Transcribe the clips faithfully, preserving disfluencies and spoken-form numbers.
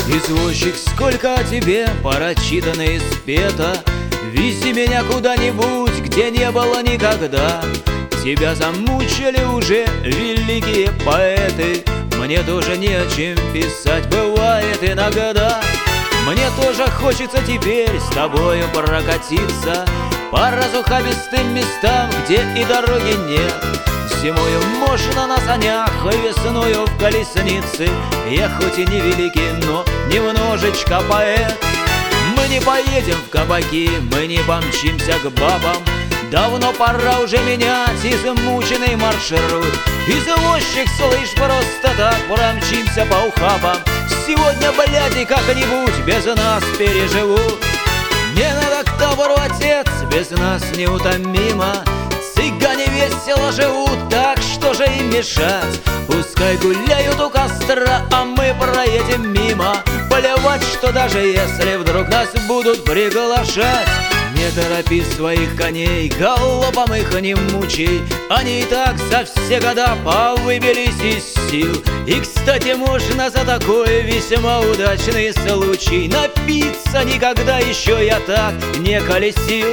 Извозчик, сколько о тебе прочитано и спето, вези меня куда-нибудь, где не было никогда. Тебя замучили уже великие поэты, мне тоже не о чем писать, бывает иногда. Мне тоже хочется теперь с тобою прокатиться по разухабистым местам, где и дороги нет. Зимою можно на санях, весною в колеснице. Я хоть и не великий, но немножечко поэт. Мы не поедем в кабаки, мы не помчимся к бабам. Давно пора уже менять измученный маршрут. Извозчик, слышь, просто так промчимся по ухабам. Сегодня, бляди, как-нибудь без нас переживут. Не надо к добру, отец, без нас неутомимо. Цыгане весело живут, так что же им мешать? Пускай гуляют у костра, а мы проедем мимо. Плевать, что даже если вдруг нас будут приглашать. Не торопи своих коней, галопом их не мучай. Они и так за все года повыбились из сил. И, кстати, можно за такой весьма удачный случай напиться никогда еще я так не колесил.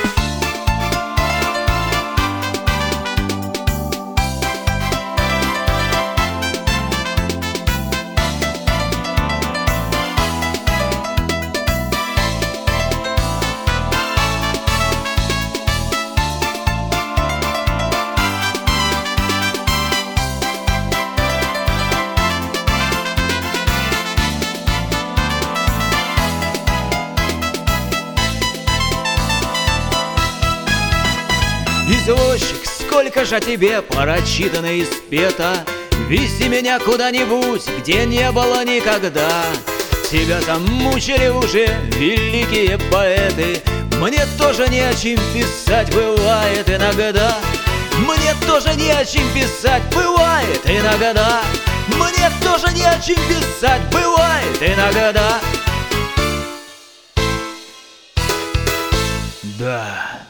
Извозчик, сколько же о тебе прочитано и спето, вези меня куда-нибудь, где не было никогда. Тебя замучили уже великие поэты, мне тоже не о чем писать, бывает иногда. Мне тоже не о чем писать, бывает иногда. Мне тоже не о чем писать, бывает иногда. Да.